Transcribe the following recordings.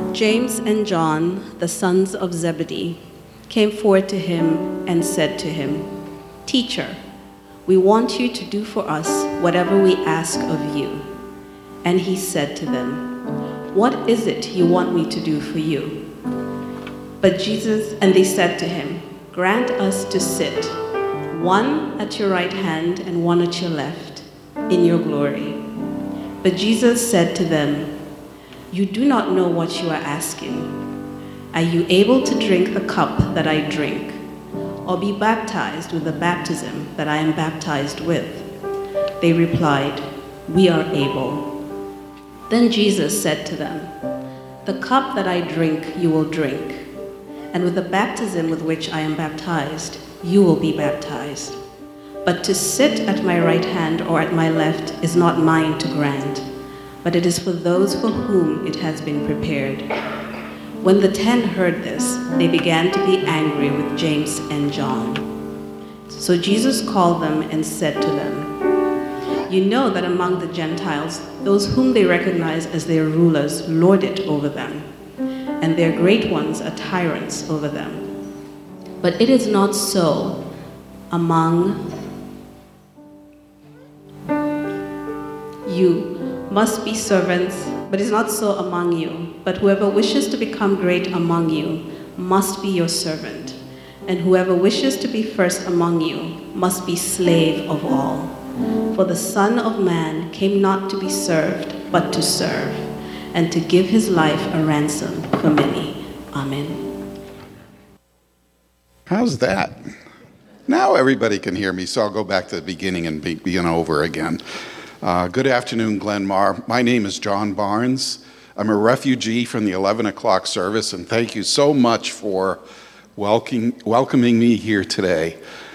James and John, the sons of Zebedee, came forward to him and said to him, "Teacher, we want you to do for us whatever we ask of you." And he said to them, "What is it you want me to do for you?" And they said to him, "Grant us to sit, one at your right hand and one at your left, in your glory." But Jesus said to them, "You do not know what you are asking. Are you able to drink the cup that I drink, or be baptized with the baptism that I am baptized with?" They replied, "We are able." Then Jesus said to them, "The cup that I drink you will drink, and with the baptism with which I am baptized, you will be baptized. But to sit at my right hand or at my left is not mine to grant, but it is for those for whom it has been prepared." When the 10 heard this, they began to be angry with James and John. So Jesus called them and said to them, "You know that among the Gentiles, those whom they recognize as their rulers lord it over them, and their great ones are tyrants over them. But it is not so among you. Must be servants, but it's not so among you. But whoever wishes to become great among you must be your servant, and whoever wishes to be first among you must be slave of all. For the Son of Man came not to be served, but to serve, and to give his life a ransom for many." Amen. How's that? Now everybody can hear me, so I'll go back to the beginning and begin over again. Good afternoon, Glenmar. My name is John Barnes. I'm a refugee from the 11 o'clock service, and thank you so much for welcoming me here today.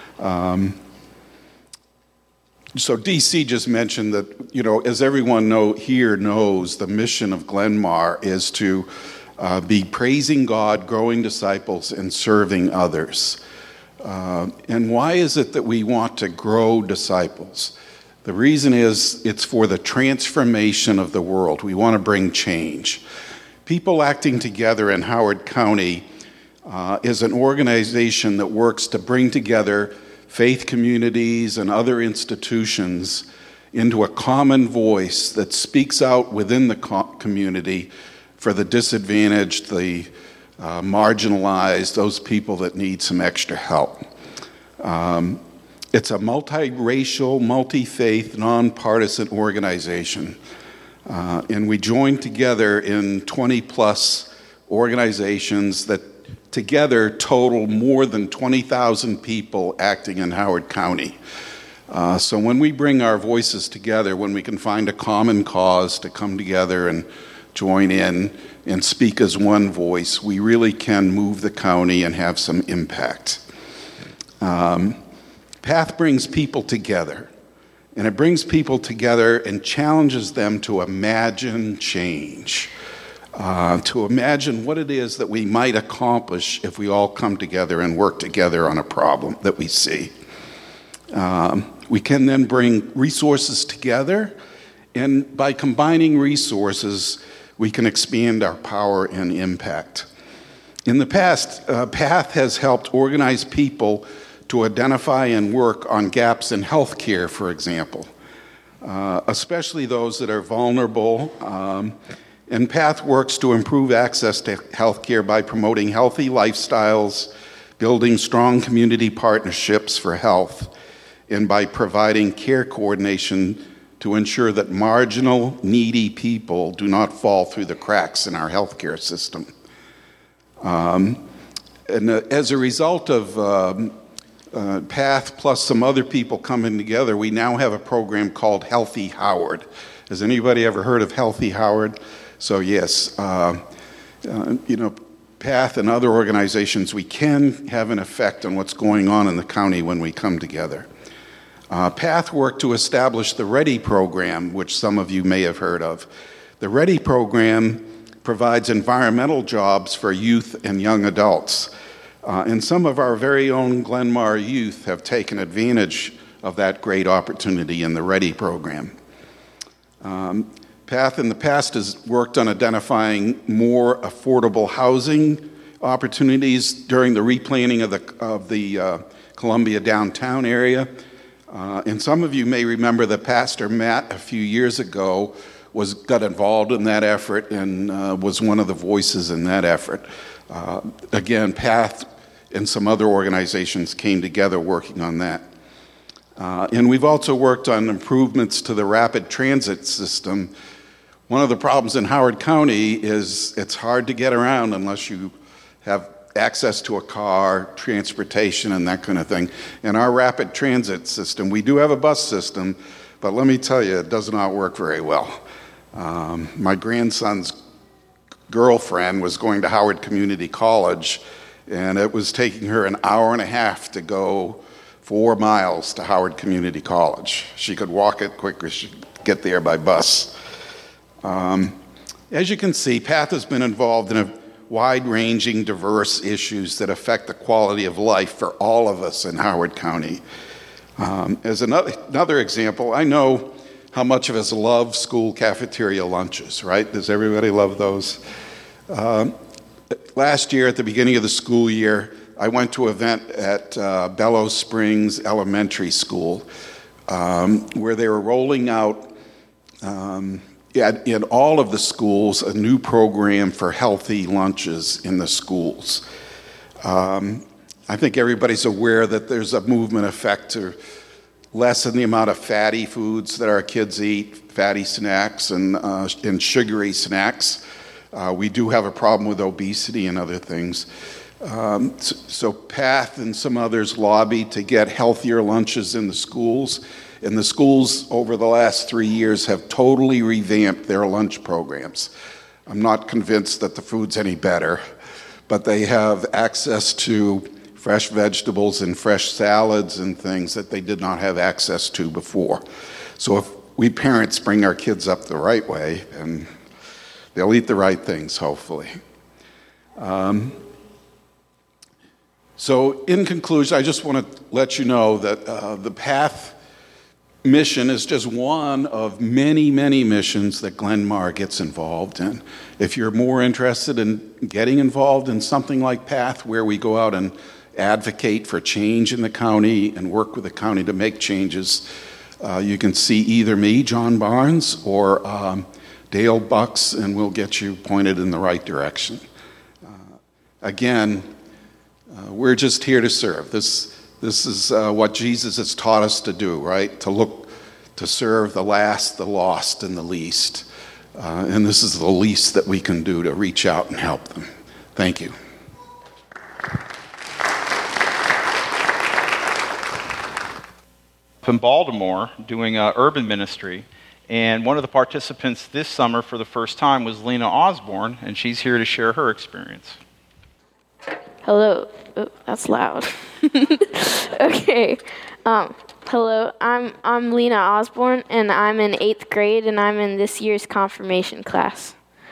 So DC just mentioned that, as everyone knows, the mission of Glenmar is to be praising God, growing disciples, and serving others. And why is it that we want to grow disciples? The reason is it's for the transformation of the world. We want to bring change. People Acting Together in Howard County is an organization that works to bring together faith communities and other institutions into a common voice that speaks out within the community for the disadvantaged, the marginalized, those people that need some extra help. It's a multiracial, multi-faith, nonpartisan organization. And we join together in 20-plus organizations that together total more than 20,000 people acting in Howard County. So when we bring our voices together, when we can find a common cause to come together and join in and speak as one voice, we really can move the county and have some impact. PATH brings people together, and it brings people together and challenges them to imagine change, to imagine what it is that we might accomplish if we all come together and work together on a problem that we see. We can then bring resources together, and by combining resources, we can expand our power and impact. In the past, PATH has helped organize people to identify and work on gaps in healthcare, for example, especially those that are vulnerable. And PATH works to improve access to healthcare by promoting healthy lifestyles, building strong community partnerships for health, and by providing care coordination to ensure that marginal, needy people do not fall through the cracks in our healthcare system. And as a result of PATH plus some other people coming together, we now have a program called Healthy Howard. Has anybody ever heard of Healthy Howard? So yes, PATH and other organizations, we can have an effect on what's going on in the county when we come together. PATH worked to establish the READY program, which some of you may have heard of. The READY program provides environmental jobs for youth and young adults. And some of our very own Glenmar youth have taken advantage of that great opportunity in the READY program. PATH in the past has worked on identifying more affordable housing opportunities during the replanning of the Columbia downtown area. And some of you may remember that Pastor Matt a few years ago got involved in that effort and was one of the voices in that effort. Again, PATH and some other organizations came together working on that. And we've also worked on improvements to the rapid transit system. One of the problems in Howard County is it's hard to get around unless you have access to a car, transportation, and that kind of thing. And our rapid transit system, we do have a bus system, but let me tell you, it does not work very well. My grandson's girlfriend was going to Howard Community College, and it was taking her an hour and a half to go 4 miles to Howard Community College. She could walk it quicker, she could get there by bus. As you can see, PATH has been involved in a wide-ranging, diverse issues that affect the quality of life for all of us in Howard County. As another example, I know how much of us love school cafeteria lunches, right? Does everybody love those? Last year, at the beginning of the school year, I went to an event at Bellows Springs Elementary School where they were rolling out in all of the schools a new program for healthy lunches in the schools. I think everybody's aware that there's a movement effect to lessen the amount of fatty foods that our kids eat, fatty snacks and sugary snacks. We do have a problem with obesity and other things. So PATH and some others lobbied to get healthier lunches in the schools. And the schools over the last 3 years have totally revamped their lunch programs. I'm not convinced that the food's any better, but they have access to fresh vegetables and fresh salads and things that they did not have access to before. So if we parents bring our kids up the right way, and they'll eat the right things, hopefully. So in conclusion, I just want to let you know that the PATH mission is just one of many, many missions that Glenmar gets involved in. If you're more interested in getting involved in something like PATH, where we go out and advocate for change in the county and work with the county to make changes, you can see either me, John Barnes, or Dale Bucks, and we'll get you pointed in the right direction. Again, we're just here to serve. This is what Jesus has taught us to do, right? To serve the last, the lost, and the least. And this is the least that we can do to reach out and help them. Thank you. In Baltimore doing urban ministry, and one of the participants this summer for the first time was Lena Osborne, and she's here to share her experience. Hello. Oh, that's loud. Okay. Hello. I'm Lena Osborne, and I'm in 8th grade, and I'm in this year's confirmation class.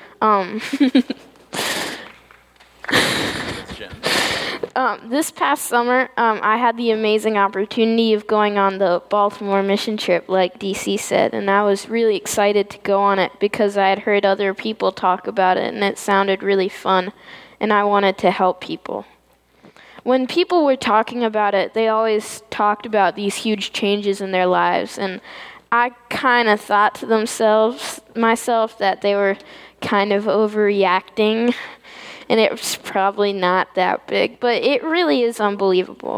This past summer, I had the amazing opportunity of going on the Baltimore mission trip, like DC said, and I was really excited to go on it because I had heard other people talk about it, and it sounded really fun, and I wanted to help people. When people were talking about it, they always talked about these huge changes in their lives, and I kind of thought to myself that they were kind of overreacting, and it was probably not that big, but it really is unbelievable.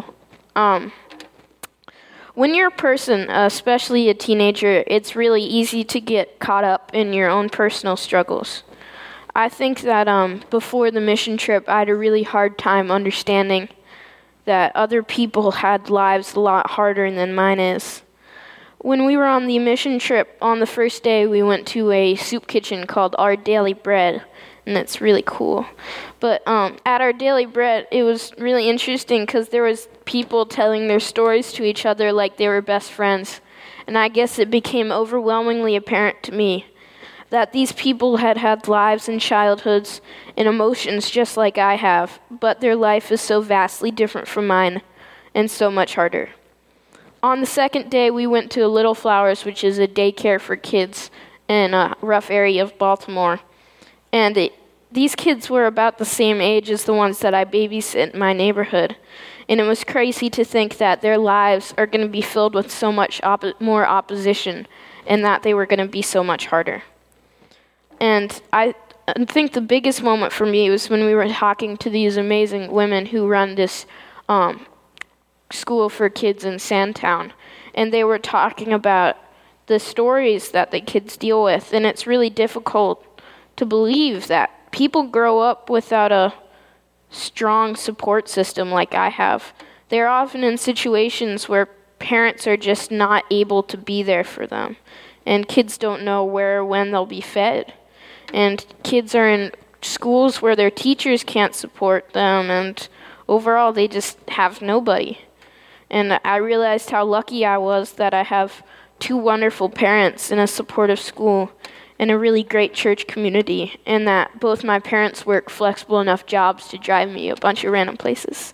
When you're a person, especially a teenager, it's really easy to get caught up in your own personal struggles. I think that before the mission trip, I had a really hard time understanding that other people had lives a lot harder than mine is. When we were on the mission trip, on the first day, we went to a soup kitchen called Our Daily Bread, and it's really cool. But at Our Daily Bread, it was really interesting because there was people telling their stories to each other like they were best friends. And I guess it became overwhelmingly apparent to me that these people had had lives and childhoods and emotions just like I have, but their life is so vastly different from mine and so much harder. On the second day, we went to Little Flowers, which is a daycare for kids, in a rough area of Baltimore. And these kids were about the same age as the ones that I babysit in my neighborhood. And it was crazy to think that their lives are going to be filled with so much more opposition and that they were going to be so much harder. And I think the biggest moment for me was when we were talking to these amazing women who run this school for kids in Sandtown. And they were talking about the stories that the kids deal with. And it's really difficult to believe that people grow up without a strong support system like I have. They're often in situations where parents are just not able to be there for them. And kids don't know where or when they'll be fed. And kids are in schools where their teachers can't support them, and overall they just have nobody. And I realized how lucky I was that I have 2 wonderful parents in a supportive school and a really great church community, and that both my parents work flexible enough jobs to drive me a bunch of random places.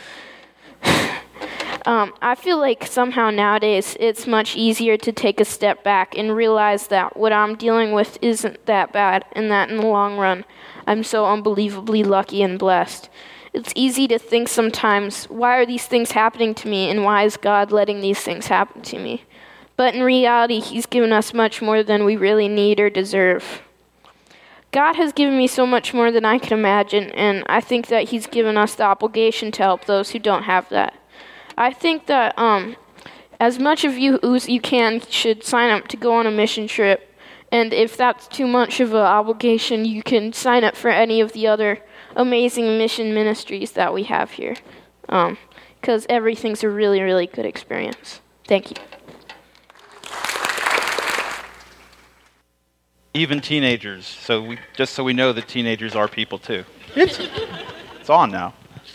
I feel like somehow nowadays it's much easier to take a step back and realize that what I'm dealing with isn't that bad, and that in the long run I'm so unbelievably lucky and blessed. It's easy to think sometimes, why are these things happening to me, and why is God letting these things happen to me? But in reality, He's given us much more than we really need or deserve. God has given me so much more than I can imagine, and I think that He's given us the obligation to help those who don't have that. I think that as much of you as you can should sign up to go on a mission trip, and if that's too much of an obligation, you can sign up for any of the other amazing mission ministries that we have here, because everything's a really, really good experience. Thank you. Even teenagers, so we know that teenagers are people too. It's on now.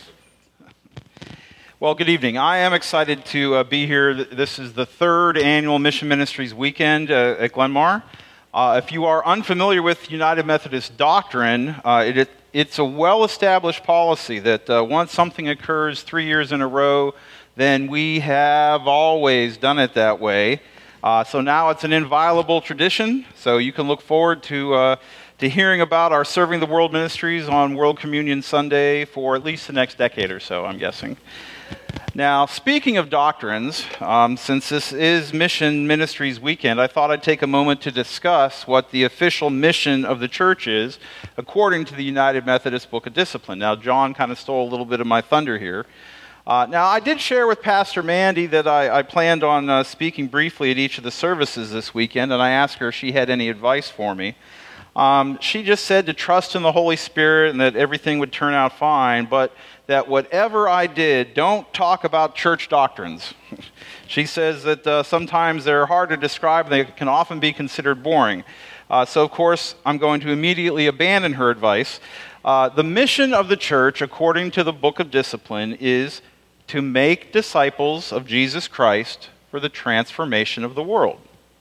Well, good evening. I am excited to be here. This is the 3rd annual Mission Ministries weekend at Glenmar. If you are unfamiliar with United Methodist doctrine, it's a well-established policy that once something occurs 3 years in a row, then we have always done it that way. So now it's an inviolable tradition, so you can look forward to hearing about our Serving the World ministries on World Communion Sunday for at least the next decade or so, I'm guessing. Now, speaking of doctrines, since this is Mission Ministries Weekend, I thought I'd take a moment to discuss what the official mission of the church is according to the United Methodist Book of Discipline. Now, John kind of stole a little bit of my thunder here. Now, I did share with Pastor Mandy that I planned on speaking briefly at each of the services this weekend, and I asked her if she had any advice for me. She just said to trust in the Holy Spirit and that everything would turn out fine, but that whatever I did, don't talk about church doctrines. She says that sometimes they're hard to describe, and they can often be considered boring. So, of course, I'm going to immediately abandon her advice. The mission of the church, according to the Book of Discipline, is to make disciples of Jesus Christ for the transformation of the world.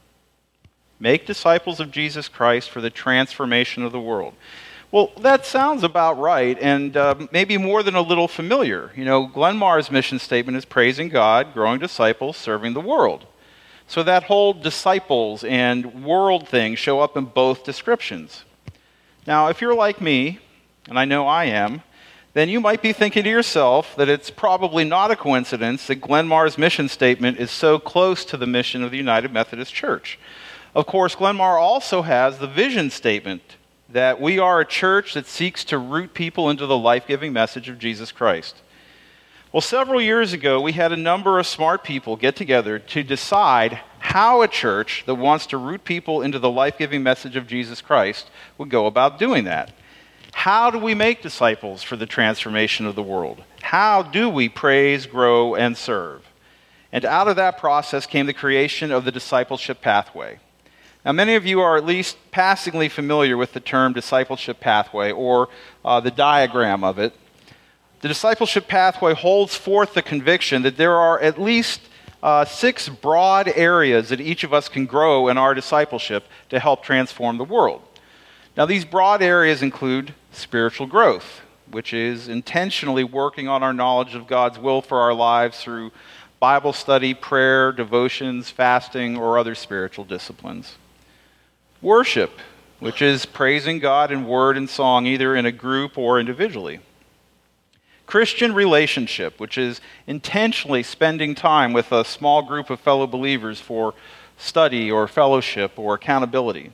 Make disciples of Jesus Christ for the transformation of the world. Well, that sounds about right, and maybe more than a little familiar. You know, Glenmar's mission statement is praising God, growing disciples, serving the world. So that whole disciples and world thing show up in both descriptions. Now, if you're like me, and I know I am, then you might be thinking to yourself that it's probably not a coincidence that Glenmar's mission statement is so close to the mission of the United Methodist Church. Of course, Glenmar also has the vision statement that we are a church that seeks to root people into the life-giving message of Jesus Christ. Well, several years ago, we had a number of smart people get together to decide how a church that wants to root people into the life-giving message of Jesus Christ would go about doing that. How do we make disciples for the transformation of the world? How do we praise, grow, and serve? And out of that process came the creation of the discipleship pathway. Now, many of you are at least passingly familiar with the term discipleship pathway, or the diagram of it. The discipleship pathway holds forth the conviction that there are at least 6 broad areas that each of us can grow in our discipleship to help transform the world. Now, these broad areas include spiritual growth, which is intentionally working on our knowledge of God's will for our lives through Bible study, prayer, devotions, fasting, or other spiritual disciplines. Worship, which is praising God in word and song, either in a group or individually. Christian relationship, which is intentionally spending time with a small group of fellow believers for study or fellowship or accountability.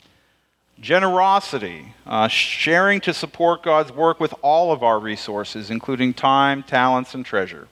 Generosity, sharing to support God's work with all of our resources, including time, talents, and treasure.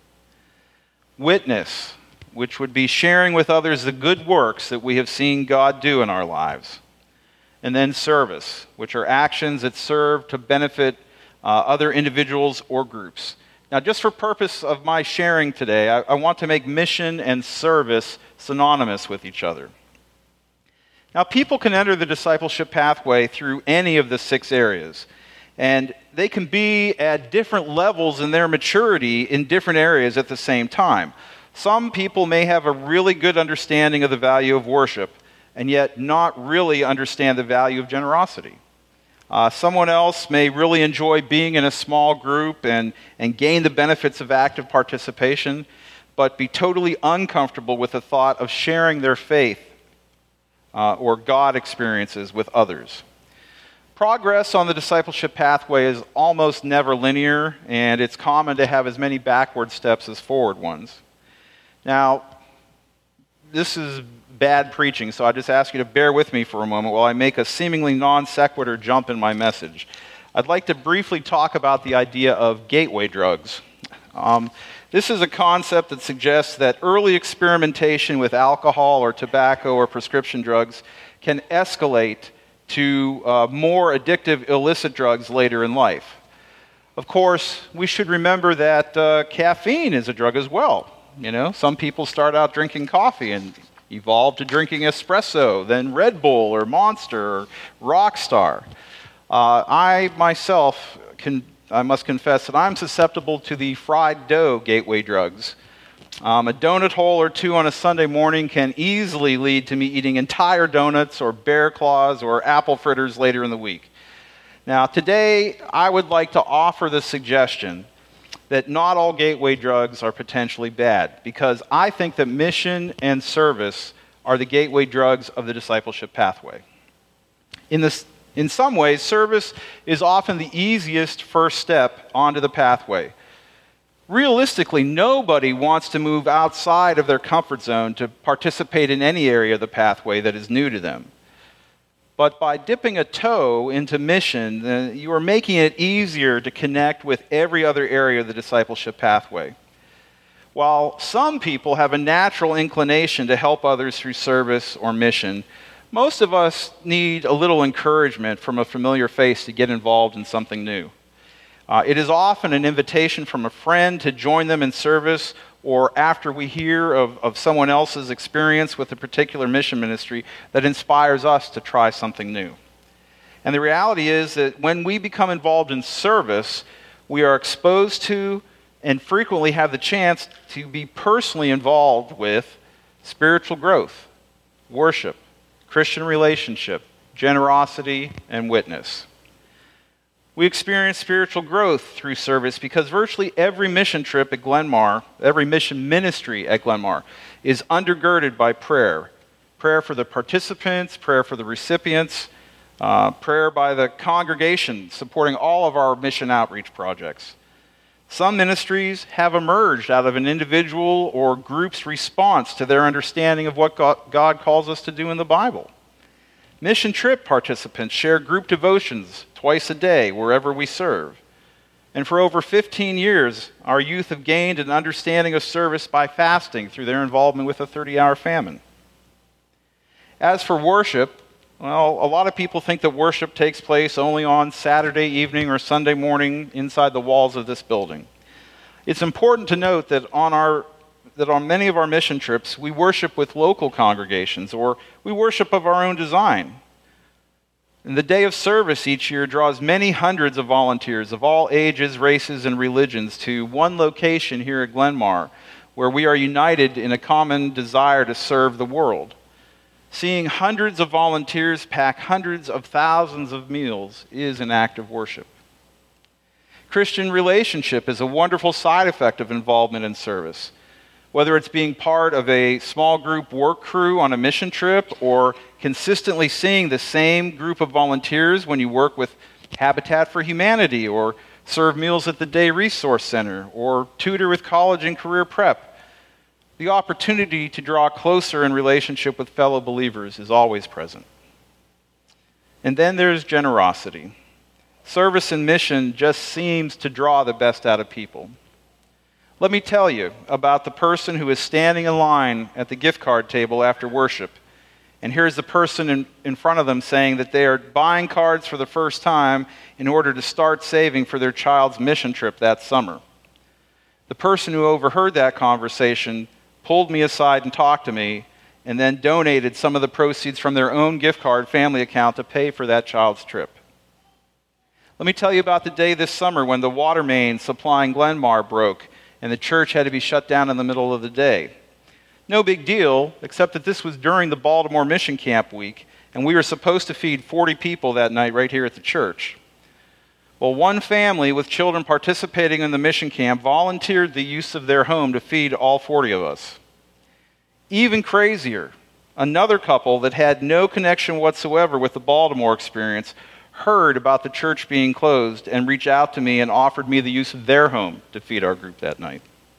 Witness, which would be sharing with others the good works that we have seen God do in our lives. And then service, which are actions that serve to benefit other individuals or groups. Now, just for purpose of my sharing today, I want to make mission and service synonymous with each other. Now, people can enter the discipleship pathway through any of the 6 areas, and they can be at different levels in their maturity in different areas at the same time. Some people may have a really good understanding of the value of worship, and yet not really understand the value of generosity. Someone else may really enjoy being in a small group and gain the benefits of active participation, but be totally uncomfortable with the thought of sharing their faith or God experiences with others. Progress on the discipleship pathway is almost never linear, and it's common to have as many backward steps as forward ones. Now, this is bad preaching, so I just ask you to bear with me for a moment while I make a seemingly non sequitur jump in my message. I'd like to briefly talk about the idea of gateway drugs. This is a concept that suggests that early experimentation with alcohol or tobacco or prescription drugs can escalate to more addictive illicit drugs later in life. Of course, we should remember that caffeine is a drug as well. You know, some people start out drinking coffee and evolve to drinking espresso, then Red Bull or Monster or Rockstar. I myself I must confess that I'm susceptible to the fried dough gateway drugs. A donut hole or two on a Sunday morning can easily lead to me eating entire donuts or bear claws or apple fritters later in the week. Now, today, I would like to offer the suggestion that not all gateway drugs are potentially bad, because I think that mission and service are the gateway drugs of the discipleship pathway. In some ways, service is often the easiest first step onto the pathway. Realistically, nobody wants to move outside of their comfort zone to participate in any area of the pathway that is new to them. But by dipping a toe into mission, you are making it easier to connect with every other area of the discipleship pathway. While some people have a natural inclination to help others through service or mission, most of us need a little encouragement from a familiar face to get involved in something new. It is often an invitation from a friend to join them in service, or after we hear of someone else's experience with a particular mission ministry that inspires us to try something new. And the reality is that when we become involved in service, we are exposed to and frequently have the chance to be personally involved with spiritual growth, worship, Christian relationship, generosity, and witness. We experience spiritual growth through service because virtually every mission trip at Glenmar, every mission ministry at Glenmar, is undergirded by prayer. Prayer for the participants, prayer for the recipients, prayer by the congregation supporting all of our mission outreach projects. Some ministries have emerged out of an individual or group's response to their understanding of what God calls us to do in the Bible. Mission trip participants share group devotions twice a day wherever we serve. And for over 15 years, our youth have gained an understanding of service by fasting through their involvement with a 30-hour famine. As for worship, well, a lot of people think that worship takes place only on Saturday evening or Sunday morning inside the walls of this building. It's important to note that on many of our mission trips, we worship with local congregations, or we worship of our own design. And the day of service each year draws many hundreds of volunteers of all ages, races, and religions to one location here at Glenmar, where we are united in a common desire to serve the world. Seeing hundreds of volunteers pack hundreds of thousands of meals is an act of worship. Christian relationship is a wonderful side effect of involvement in service. Whether it's being part of a small group work crew on a mission trip or consistently seeing the same group of volunteers when you work with Habitat for Humanity or serve meals at the Day Resource Center or tutor with college and career prep, the opportunity to draw closer in relationship with fellow believers is always present. And then there's generosity. Service and mission just seems to draw the best out of people. Let me tell you about the person who is standing in line at the gift card table after worship, and here's the person in front of them saying that they are buying cards for the first time in order to start saving for their child's mission trip that summer. The person who overheard that conversation pulled me aside and talked to me, and then donated some of the proceeds from their own gift card family account to pay for that child's trip. Let me tell you about the day this summer when the water main supplying Glenmar broke and the church had to be shut down in the middle of the day. No big deal, except that this was during the Baltimore Mission Camp week, and we were supposed to feed 40 people that night right here at the church. Well, one family with children participating in the mission camp volunteered the use of their home to feed all 40 of us. Even crazier, another couple that had no connection whatsoever with the Baltimore experience heard about the church being closed and reached out to me and offered me the use of their home to feed our group that night.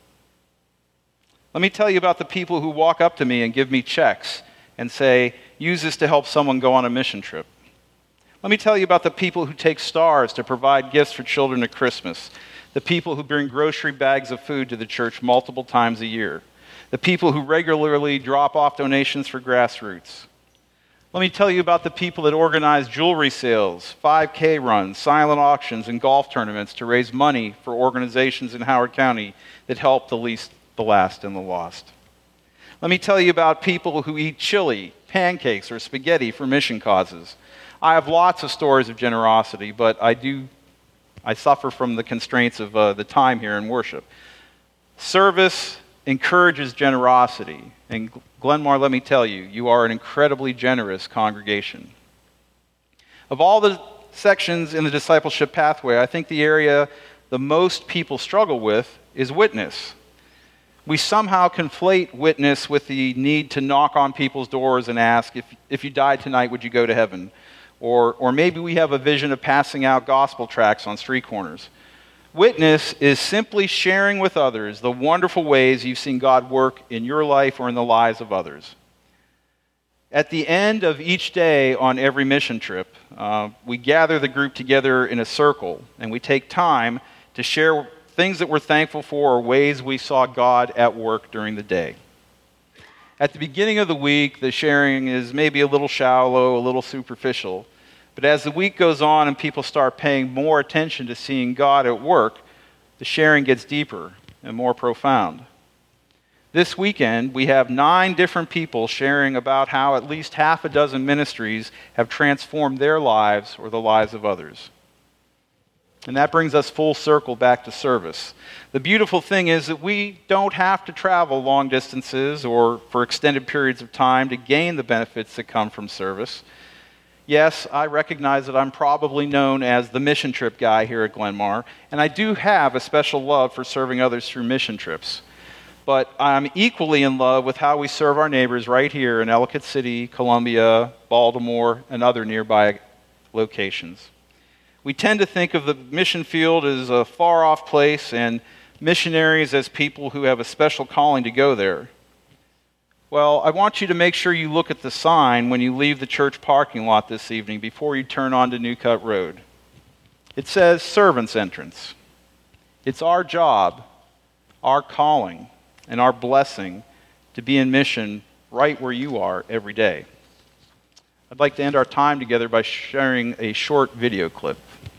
Let me tell you about the people who walk up to me and give me checks and say, use this to help someone go on a mission trip. Let me tell you about the people who take stars to provide gifts for children at Christmas, the people who bring grocery bags of food to the church multiple times a year, the people who regularly drop off donations for grassroots. Let me tell you about the people that organize jewelry sales, 5K runs, silent auctions, and golf tournaments to raise money for organizations in Howard County that help the least, the last, and the lost. Let me tell you about people who eat chili, pancakes, or spaghetti for mission causes. I have lots of stories of generosity, but I suffer from the constraints of the time here in worship. Service encourages generosity. And Glenmar, let me tell you, you are an incredibly generous congregation. Of all the sections in the discipleship pathway, I think the area the most people struggle with is witness. We somehow conflate witness with the need to knock on people's doors and ask, if you died tonight, would you go to heaven? Or maybe we have a vision of passing out gospel tracts on street corners. Witness is simply sharing with others the wonderful ways you've seen God work in your life or in the lives of others. At the end of each day on every mission trip, we gather the group together in a circle, and we take time to share things that we're thankful for or ways we saw God at work during the day. At the beginning of the week, the sharing is maybe a little shallow, a little superficial. But as the week goes on and people start paying more attention to seeing God at work, the sharing gets deeper and more profound. This weekend, we have 9 different people sharing about how at least half a dozen ministries have transformed their lives or the lives of others. And that brings us full circle back to service. The beautiful thing is that we don't have to travel long distances or for extended periods of time to gain the benefits that come from service. Yes, I recognize that I'm probably known as the mission trip guy here at Glenmar, and I do have a special love for serving others through mission trips. But I'm equally in love with how we serve our neighbors right here in Ellicott City, Columbia, Baltimore, and other nearby locations. We tend to think of the mission field as a far-off place and missionaries as people who have a special calling to go there. Well, I want you to make sure you look at the sign when you leave the church parking lot this evening before you turn onto New Cut Road. It says Servants Entrance. It's our job, our calling, and our blessing to be in mission right where you are every day. I'd like to end our time together by sharing a short video clip.